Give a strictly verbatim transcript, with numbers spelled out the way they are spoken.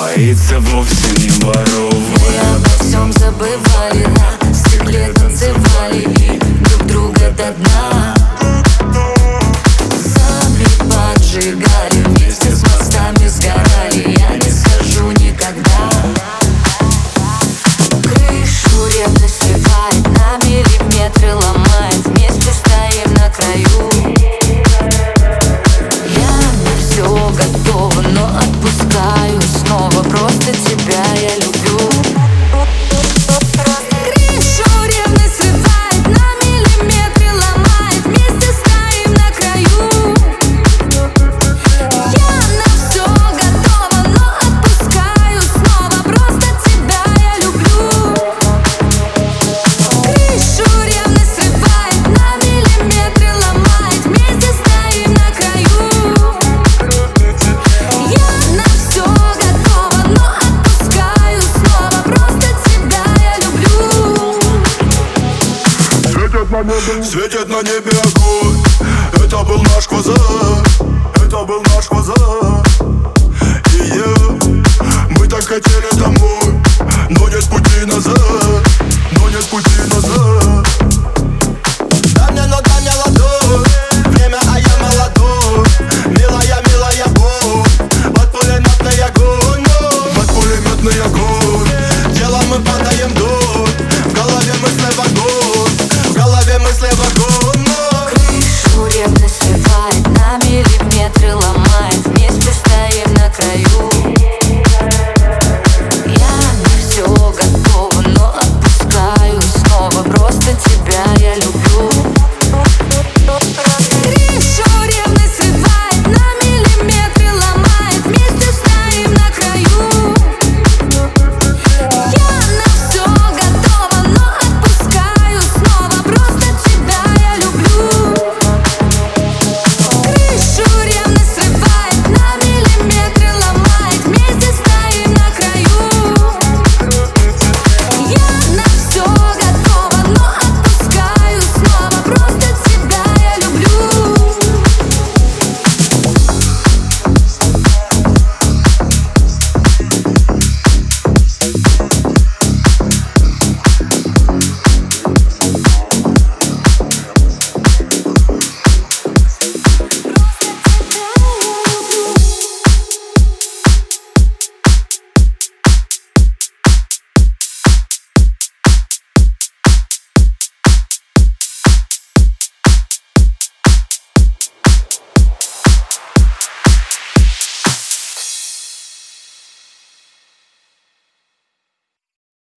боится вовсе не воров. Мы обо всем забывали, на стекле танцевали и друг друга до дна сами поджигали, вместе с мостами сгорали. Я не скажу никогда. Крышу ревность срывает, на миллиметры ломает, вместе стоим на краю. Я на все готова, но отпускаю снова, просто тебя я люблю. Крышу ревность срывает, на миллиметры ломает, вместе стоим на краю. Я на все готова, но отпускаю снова, просто тебя я люблю. Крышу ревность срывает, на миллиметры ломает, вместе стоим на краю. Я на все готова, но отпускаю снова, просто тебя я люблю. Светит на небе, светит на небе огонь. Это был наш квазар, это был наш квазар. И я, мы так хотели домой, но не спустили.